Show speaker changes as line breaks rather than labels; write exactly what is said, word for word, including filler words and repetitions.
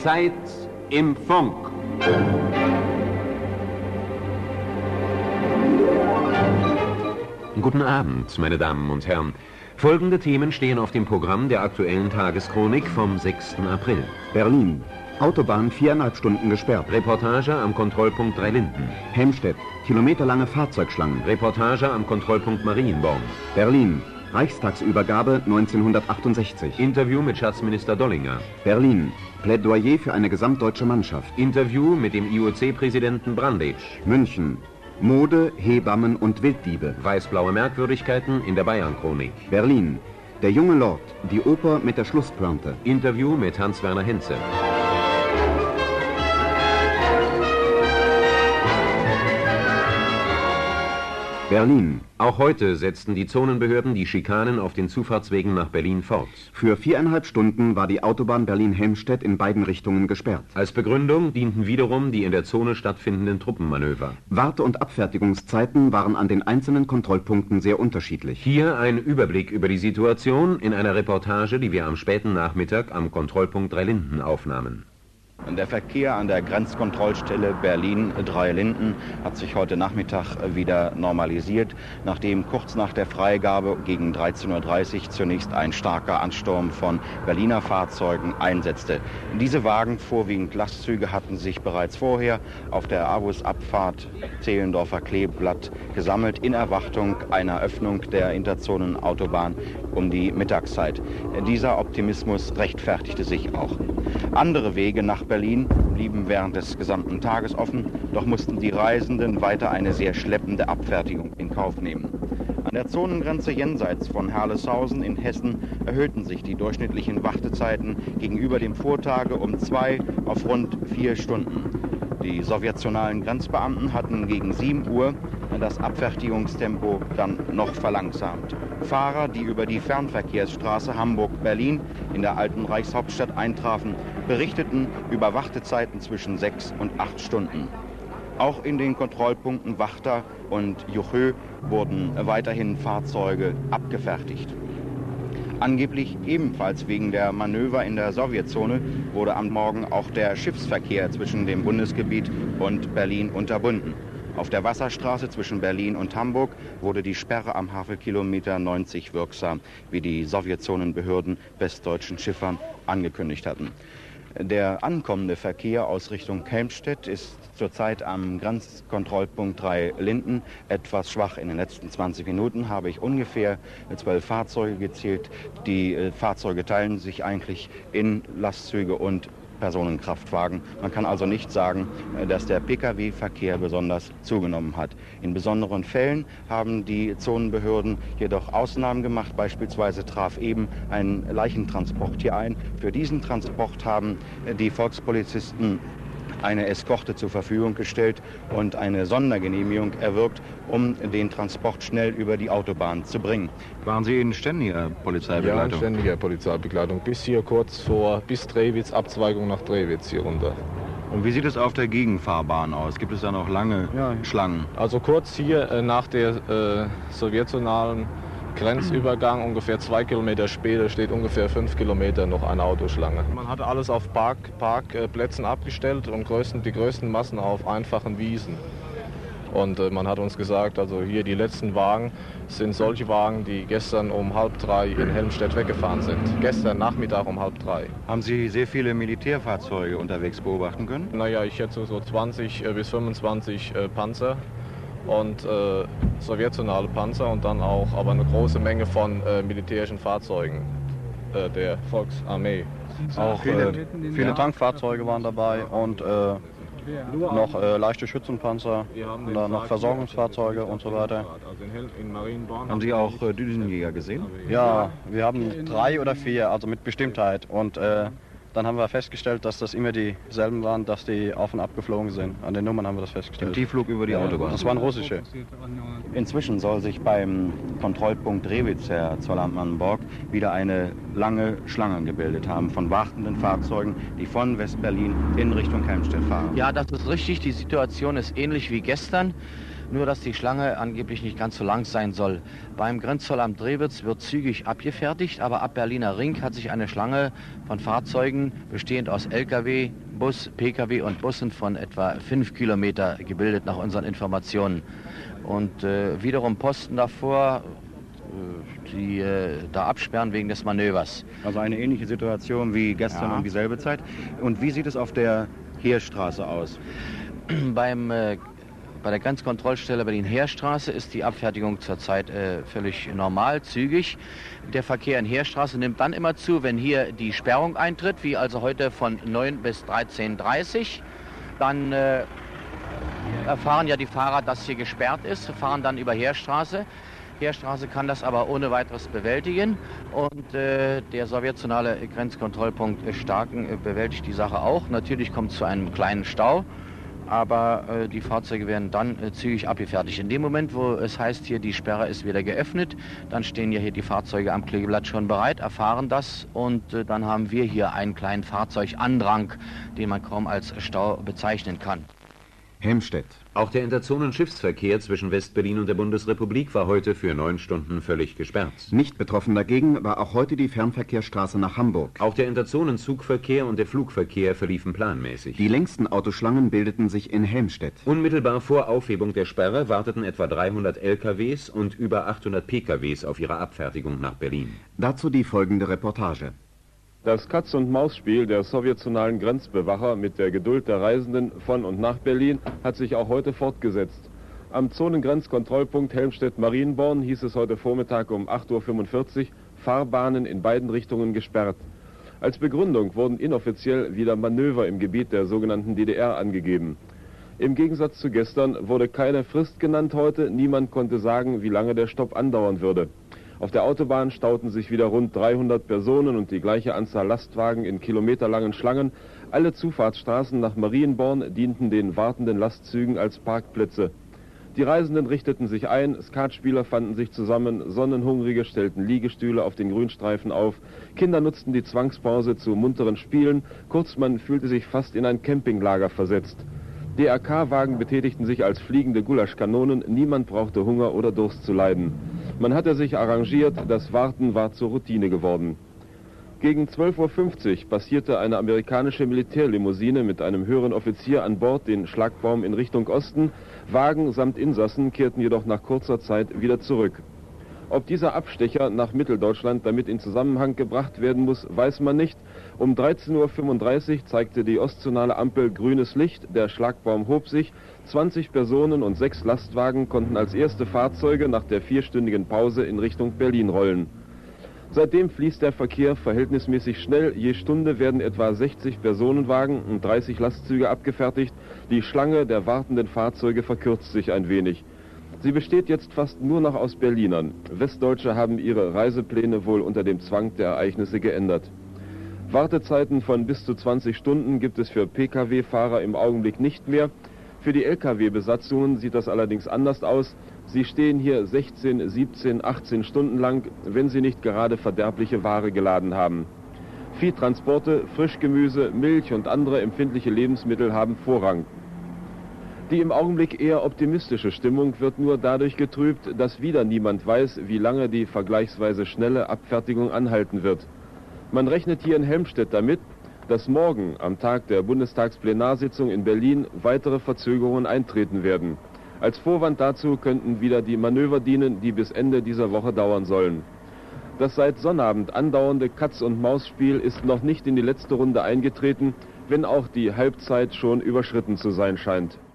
Zeit im Funk. Guten Abend, meine Damen und Herren. Folgende Themen stehen auf dem Programm der aktuellen Tageschronik vom sechsten April.
Berlin. Autobahn viereinhalb Stunden gesperrt.
Reportage am Kontrollpunkt Drei Linden.
Helmstedt. Kilometerlange Fahrzeugschlangen.
Reportage am Kontrollpunkt Marienborn.
Berlin. Reichstagsübergabe neunzehnhundertachtundsechzig.
Interview mit Schatzminister Dollinger.
Berlin. Plädoyer für eine gesamtdeutsche Mannschaft.
Interview mit dem I O C-Präsidenten Branditsch.
München. Mode, Hebammen und Wilddiebe.
Weiß-blaue Merkwürdigkeiten in der Bayern-Chronik.
Berlin. Der junge Lord. Die Oper mit der Schlusspointe.
Interview mit Hans-Werner Henze.
Berlin.
Auch heute setzten die Zonenbehörden die Schikanen auf den Zufahrtswegen nach Berlin fort.
Für viereinhalb Stunden war die Autobahn Berlin-Helmstedt in beiden Richtungen gesperrt.
Als Begründung dienten wiederum die in der Zone stattfindenden Truppenmanöver.
Warte- und Abfertigungszeiten waren an den einzelnen Kontrollpunkten sehr unterschiedlich.
Hier ein Überblick über die Situation in einer Reportage, die wir am späten Nachmittag am Kontrollpunkt Drei Linden aufnahmen.
Der Verkehr an der Grenzkontrollstelle Berlin-Drei Linden hat sich heute Nachmittag wieder normalisiert, nachdem kurz nach der Freigabe gegen dreizehn Uhr dreißig zunächst ein starker Ansturm von Berliner Fahrzeugen einsetzte. Diese Wagen, vorwiegend Lastzüge, hatten sich bereits vorher auf der Avus-Abfahrt Zehlendorfer Kleeblatt gesammelt, in Erwartung einer Öffnung der Interzonenautobahn um die Mittagszeit. Dieser Optimismus rechtfertigte sich auch. Andere Wege nach Berlin blieben während des gesamten Tages offen, doch mussten die Reisenden weiter eine sehr schleppende Abfertigung in Kauf nehmen. An der Zonengrenze jenseits von Herleshausen in Hessen erhöhten sich die durchschnittlichen Wartezeiten gegenüber dem Vortage um zwei auf rund vier Stunden. Die sowjetionalen Grenzbeamten hatten gegen sieben Uhr das Abfertigungstempo dann noch verlangsamt. Fahrer, die über die Fernverkehrsstraße Hamburg-Berlin in der alten Reichshauptstadt eintrafen, berichteten über Wartezeiten zwischen sechs und acht Stunden. Auch in den Kontrollpunkten Wachta und Juchö wurden weiterhin Fahrzeuge abgefertigt. Angeblich ebenfalls wegen der Manöver in der Sowjetzone wurde am Morgen auch der Schiffsverkehr zwischen dem Bundesgebiet und Berlin unterbunden. Auf der Wasserstraße zwischen Berlin und Hamburg wurde die Sperre am Havelkilometer neunzig wirksam, wie die Sowjetzonenbehörden westdeutschen Schiffern angekündigt hatten. Der ankommende Verkehr aus Richtung Helmstedt ist zurzeit am Grenzkontrollpunkt Drei Linden etwas schwach. In den letzten zwanzig Minuten habe ich ungefähr zwölf Fahrzeuge gezählt. Die äh, Fahrzeuge teilen sich eigentlich in Lastzüge und Personenkraftwagen. Man kann also nicht sagen, dass der Pkw-Verkehr besonders zugenommen hat. In besonderen Fällen haben die Zonenbehörden jedoch Ausnahmen gemacht. Beispielsweise traf eben ein Leichentransport hier ein. Für diesen Transport haben die Volkspolizisten eine Eskorte zur Verfügung gestellt und eine Sondergenehmigung erwirkt, um den Transport schnell über die Autobahn zu bringen.
Waren Sie in ständiger Polizeibegleitung?
Ja, in ständiger Polizeibegleitung. Bis hier kurz vor, bis Drewitz, Abzweigung nach Drewitz hier runter.
Und wie sieht es auf der Gegenfahrbahn aus? Gibt es da noch lange ja. Schlangen?
Also kurz hier äh, nach der äh, sowjetionalen Grenzübergang, ungefähr zwei Kilometer später, steht ungefähr fünf Kilometer noch eine Autoschlange. Man hatte alles auf Park, Parkplätzen abgestellt und größten, die größten Massen auf einfachen Wiesen. Und äh, man hat uns gesagt, also hier die letzten Wagen sind solche Wagen, die gestern um halb drei in Helmstedt weggefahren sind. Gestern Nachmittag um halb drei.
Haben Sie sehr viele Militärfahrzeuge unterwegs beobachten können?
Naja, ich schätze so zwanzig bis fünfundzwanzig äh, Panzer und äh, sowjetionale Panzer und dann auch aber eine große Menge von äh, militärischen Fahrzeugen äh, der Volksarmee.
Auch äh, viele Tankfahrzeuge waren dabei und äh, noch äh, leichte Schützenpanzer, und dann noch Versorgungsfahrzeuge und so weiter.
Haben Sie auch äh, Düsenjäger gesehen?
Ja, wir haben drei oder vier, also mit Bestimmtheit. Und äh, dann haben wir festgestellt, dass das immer dieselben waren, dass die auf und ab geflogen sind. An den Nummern haben wir das festgestellt.
Im Tiefflug über die
ja,
Autobahn?
Das waren russische.
Inzwischen soll sich beim Kontrollpunkt Drewitz, Herr Zollernmann Borg, wieder eine lange Schlange gebildet haben von wartenden Fahrzeugen, die von Westberlin in Richtung Helmstedt fahren.
Ja, das ist richtig. Die Situation ist ähnlich wie gestern. nur dass die Schlange angeblich nicht ganz so lang sein soll. Beim Grenzzoll am Drewitz wird zügig abgefertigt, aber ab Berliner Ring hat sich eine Schlange von Fahrzeugen bestehend aus L K W, Bus, P K W und Bussen von etwa fünf Kilometer gebildet nach unseren Informationen. Und äh, wiederum Posten davor, äh, die äh, da absperren wegen des Manövers.
Also eine ähnliche Situation wie gestern
Ja.
um dieselbe Zeit. Und wie sieht es auf der Heerstraße aus?
Beim, äh, bei der Grenzkontrollstelle Berlin-Heerstraße ist die Abfertigung zurzeit äh, völlig normal, zügig. Der Verkehr in Heerstraße nimmt dann immer zu, wenn hier die Sperrung eintritt, wie also heute von neun bis dreizehn Uhr dreißig. Dann äh, erfahren ja die Fahrer, dass hier gesperrt ist, fahren dann über Heerstraße. Heerstraße kann das aber ohne weiteres bewältigen und äh, der sowjetionale Grenzkontrollpunkt Starken äh, bewältigt die Sache auch. Natürlich kommt es zu einem kleinen Stau, aber äh, die Fahrzeuge werden dann äh, zügig abgefertigt. In dem Moment, wo es heißt, hier die Sperre ist wieder geöffnet, dann stehen ja hier die Fahrzeuge am Kleeblatt schon bereit, erfahren das und äh, dann haben wir hier einen kleinen Fahrzeugandrang, den man kaum als Stau bezeichnen kann.
Helmstedt.
Auch der Interzonenschiffsverkehr zwischen West-Berlin und der Bundesrepublik war heute für neun Stunden völlig gesperrt.
Nicht betroffen dagegen war auch heute die Fernverkehrsstraße nach Hamburg.
Auch der Interzonenzugverkehr und der Flugverkehr verliefen planmäßig.
Die längsten Autoschlangen bildeten sich in Helmstedt.
Unmittelbar vor Aufhebung der Sperre warteten etwa dreihundert L K Ws und über achthundert P K Ws auf ihre Abfertigung nach Berlin.
Dazu die folgende Reportage.
Das Katz-und-Maus-Spiel der sowjetionalen Grenzbewacher mit der Geduld der Reisenden von und nach Berlin hat sich auch heute fortgesetzt. Am Zonengrenzkontrollpunkt Helmstedt-Marienborn hieß es heute Vormittag um acht Uhr fünfundvierzig Fahrbahnen in beiden Richtungen gesperrt. Als Begründung wurden inoffiziell wieder Manöver im Gebiet der sogenannten D D R angegeben. Im Gegensatz zu gestern wurde keine Frist genannt heute, niemand konnte sagen, wie lange der Stopp andauern würde. Auf der Autobahn stauten sich wieder rund dreihundert Personen und die gleiche Anzahl Lastwagen in kilometerlangen Schlangen. Alle Zufahrtsstraßen nach Marienborn dienten den wartenden Lastzügen als Parkplätze. Die Reisenden richteten sich ein, Skatspieler fanden sich zusammen, Sonnenhungrige stellten Liegestühle auf den Grünstreifen auf, Kinder nutzten die Zwangspause zu munteren Spielen, kurz man fühlte sich fast in ein Campinglager versetzt. D R K-Wagen betätigten sich als fliegende Gulaschkanonen, niemand brauchte Hunger oder Durst zu leiden. Man hatte sich arrangiert, das Warten war zur Routine geworden. Gegen zwölf Uhr fünfzig passierte eine amerikanische Militärlimousine mit einem höheren Offizier an Bord den Schlagbaum in Richtung Osten. Wagen samt Insassen kehrten jedoch nach kurzer Zeit wieder zurück. Ob dieser Abstecher nach Mitteldeutschland damit in Zusammenhang gebracht werden muss, weiß man nicht. Um dreizehn Uhr fünfunddreißig zeigte die ostzonale Ampel grünes Licht, der Schlagbaum hob sich, zwanzig Personen und sechs Lastwagen konnten als erste Fahrzeuge nach der vierstündigen Pause in Richtung Berlin rollen. Seitdem fließt der Verkehr verhältnismäßig schnell, je Stunde werden etwa sechzig Personenwagen und dreißig Lastzüge abgefertigt, die Schlange der wartenden Fahrzeuge verkürzt sich ein wenig. Sie besteht jetzt fast nur noch aus Berlinern. Westdeutsche haben ihre Reisepläne wohl unter dem Zwang der Ereignisse geändert. Wartezeiten von bis zu zwanzig Stunden gibt es für P K W-Fahrer im Augenblick nicht mehr. Für die L K W-Besatzungen sieht das allerdings anders aus. Sie stehen hier sechzehn, siebzehn, achtzehn Stunden lang, wenn sie nicht gerade verderbliche Ware geladen haben. Viehtransporte, Frischgemüse, Milch und andere empfindliche Lebensmittel haben Vorrang. Die im Augenblick eher optimistische Stimmung wird nur dadurch getrübt, dass wieder niemand weiß, wie lange die vergleichsweise schnelle Abfertigung anhalten wird. Man rechnet hier in Helmstedt damit, dass morgen, am Tag der Bundestagsplenarsitzung in Berlin, weitere Verzögerungen eintreten werden. Als Vorwand dazu könnten wieder die Manöver dienen, die bis Ende dieser Woche dauern sollen. Das seit Sonnabend andauernde Katz-und-Maus-Spiel ist noch nicht in die letzte Runde eingetreten, wenn auch die Halbzeit schon überschritten zu sein scheint.